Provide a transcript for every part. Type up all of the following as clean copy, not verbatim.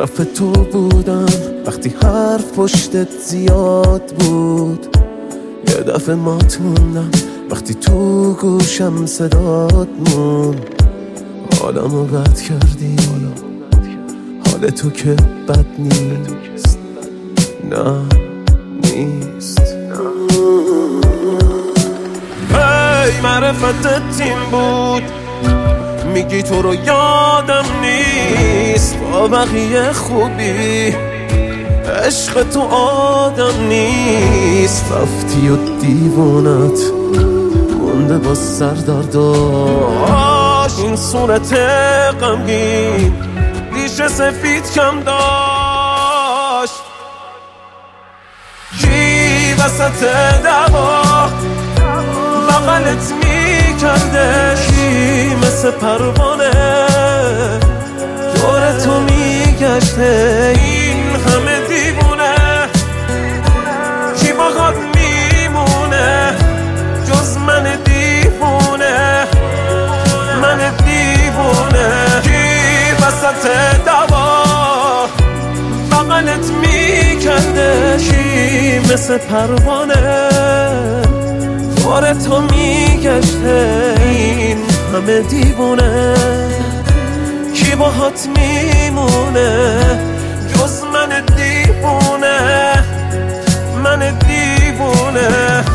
طرف تو بودم وقتی حرف پشتت زیاد بود، یه دفعه ماتوندم وقتی تو گوشم صدات مون. حالمو بد کردی، حال تو که بد نیست، نه نیست. هی معرفتت تیم بود، میگی تو رو یادم نیست. با بقیه خوبی، عشق تو آدم نیست. رفتی و دیوونت مونده با سردرداش. این صورت غمگین ریش سفید کم داشت. کی وسط دعوا بغلت میکرده؟ کی مثل پروانه دور تو میگشته؟ این همه دیوونه کی باهات میمونه جز من دیوونه؟ من دیوونه. کی وسط دعوا بغلت میکرده؟ کی مثل پروانه دور تو میگشته؟ این همه دیوونه کی باهات میمونه جز من دیوونه؟ من دیوونه.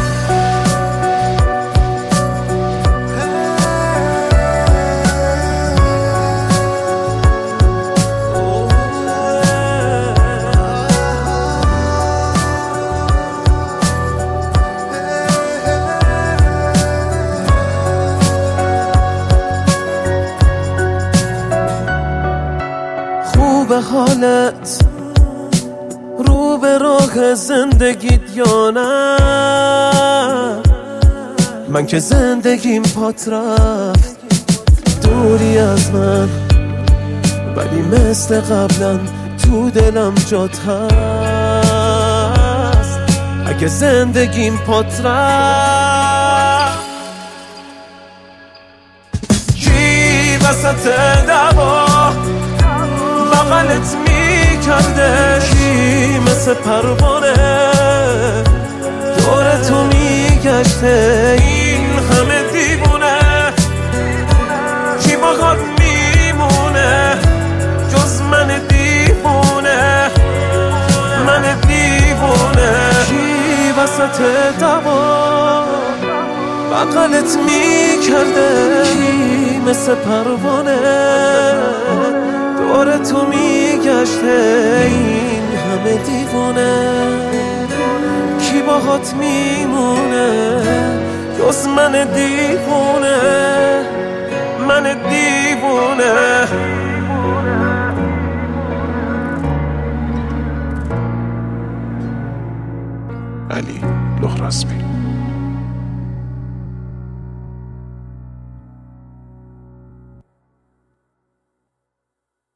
به حالت رو به راه زندگیت یا نه؟ من که زندگیم پات رفت دوری از من، ولی مثل قبلا تو دلم جات هست. اگه زندگیم پات رفت، کی وسط دعوا بغلت میکرده؟ کی مثل پروانه دور تو میگشته؟ این همه دیوونه کی باهات میمونه جز من دیوونه؟ من دیوونه. کی وسط دعوا بغلت میکرده؟ کی مثل پروانه دور تو میگشته؟ این همه دیوونه کی باهات میمونه جز من دیوونه؟ من دیوونه. علی لخرسمی.